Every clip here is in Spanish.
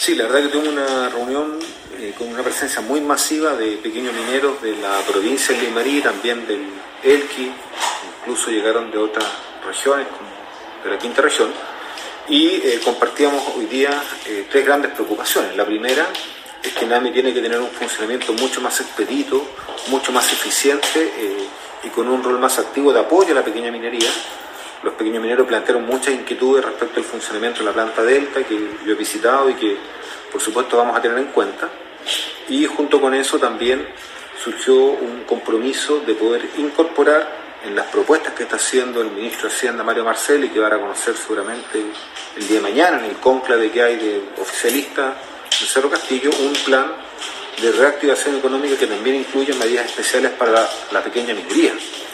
Sí, la verdad que tuvimos una reunión con una presencia muy masiva de pequeños mineros de la provincia de Limarí, también del Elqui, incluso llegaron de otras regiones, como de la quinta región, y compartíamos hoy día tres grandes preocupaciones. La primera es que NAMI tiene que tener un funcionamiento mucho más expedito, mucho más eficiente y con un rol más activo de apoyo a la pequeña minería. Los pequeños mineros plantearon muchas inquietudes respecto al funcionamiento de la planta Delta, que yo he visitado y que por supuesto vamos a tener en cuenta. Y junto con eso también surgió un compromiso de poder incorporar en las propuestas que está haciendo el ministro de Hacienda, Mario Marcel, y que van a conocer seguramente el día de mañana en el cónclave que hay de oficialistas de Cerro Castillo, un plan de reactivación económica que también incluye medidas especiales para la pequeña minería.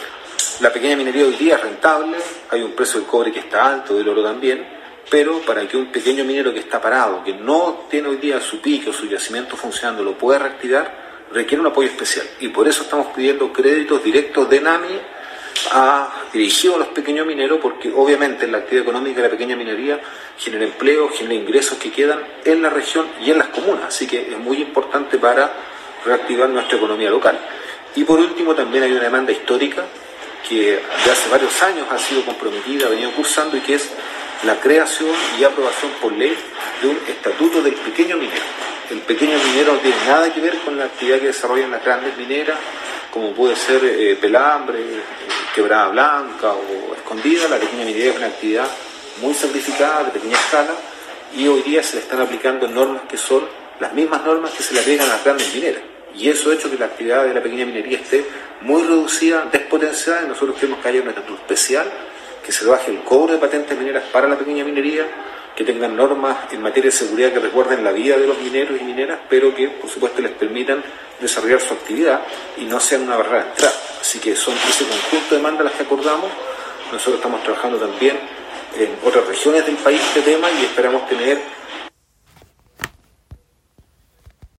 La pequeña minería hoy día es rentable, hay un precio del cobre que está alto, del oro también, pero para que un pequeño minero que está parado, que no tiene hoy día su pique o su yacimiento funcionando, lo pueda reactivar, requiere un apoyo especial. Y por eso estamos pidiendo créditos directos de NAMI dirigidos a los pequeños mineros, porque obviamente la actividad económica de la pequeña minería genera empleo, genera ingresos que quedan en la región y en las comunas, así que es muy importante para reactivar nuestra economía local. Y por último también hay una demanda histórica que de hace varios años ha sido comprometida, ha venido cursando, y que es la creación y aprobación por ley de un estatuto del pequeño minero. El pequeño minero no tiene nada que ver con la actividad que desarrollan las grandes mineras, como puede ser Pelambre, Quebrada Blanca o Escondida. La pequeña minería es una actividad muy sacrificada, de pequeña escala, y hoy día se le están aplicando normas que son las mismas normas que se le aplican a las grandes mineras. Y eso ha hecho que la actividad de la pequeña minería esté muy reducida, despotenciada, y nosotros queremos que haya un estatuto especial, que se baje el cobro de patentes mineras para la pequeña minería, que tengan normas en materia de seguridad que recuerden la vida de los mineros y mineras, pero que por supuesto les permitan desarrollar su actividad y no sean una barrera de entrada. Así que son ese conjunto de demandas las que acordamos. Nosotros estamos trabajando también en otras regiones del país este tema y esperamos tener